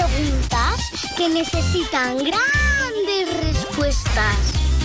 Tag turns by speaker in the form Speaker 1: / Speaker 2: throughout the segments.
Speaker 1: preguntas que necesitan grandes respuestas.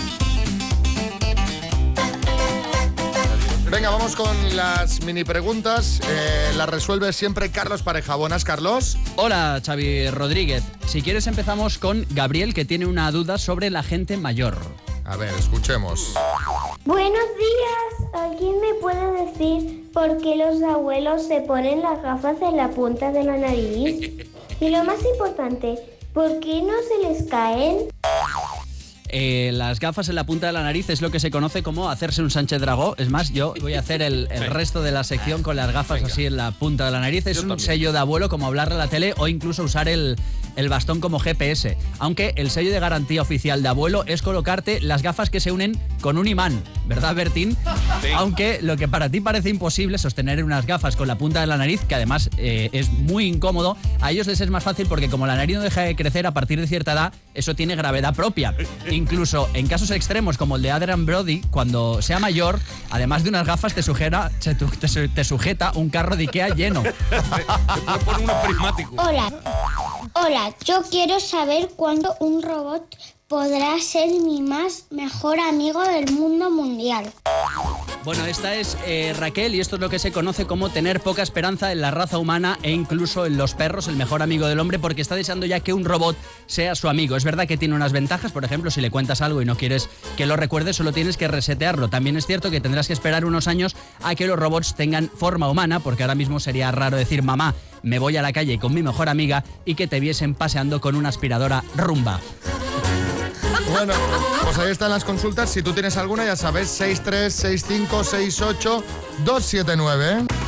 Speaker 2: Venga, vamos con las mini preguntas. Las resuelve siempre Carlos Pareja. Buenas, Carlos.
Speaker 3: Hola, Xavi Rodríguez. Si quieres empezamos con Gabriel, que tiene una duda sobre la gente mayor.
Speaker 2: A ver, escuchemos.
Speaker 4: Buenos días. ¿Alguien me puede decir por qué los abuelos se ponen las gafas en la punta de la nariz? Y lo más importante, ¿por qué no se les caen?
Speaker 3: Las gafas en la punta de la nariz es lo que se conoce como hacerse un Sánchez Dragó. Es más, yo voy a hacer el resto de la sección con las gafas así en la punta de la nariz. Es un sello de abuelo, como hablarle a la tele o incluso usar el bastón como GPS. Aunque el sello de garantía oficial de abuelo es colocarte las gafas que se unen con un imán, ¿verdad, Bertín? Sí. Aunque lo que para ti parece imposible, sostener unas gafas con la punta de la nariz, que además es muy incómodo, a ellos les es más fácil porque como la nariz no deja de crecer a partir de cierta edad, eso tiene gravedad propia. Incluso en casos extremos como el de Adrian Brody, cuando sea mayor, además de unas gafas te sujeta un carro de Ikea lleno.
Speaker 5: Te puede poner unos prismáticos.
Speaker 1: Hola, yo quiero saber cuándo un robot podrá ser mi mejor amigo del mundo mundial.
Speaker 3: Bueno, esta es Raquel y esto es lo que se conoce como tener poca esperanza en la raza humana e incluso en los perros, el mejor amigo del hombre, porque está deseando ya que un robot sea su amigo. Es verdad que tiene unas ventajas, por ejemplo, si le cuentas algo y no quieres que lo recuerde, solo tienes que resetearlo. También es cierto que tendrás que esperar unos años a que los robots tengan forma humana, porque ahora mismo sería raro decir mamá, me voy a la calle con mi mejor amiga y que te viesen paseando con una aspiradora Rumba.
Speaker 2: Bueno, pues ahí están las consultas. Si tú tienes alguna, ya sabes, 636568279.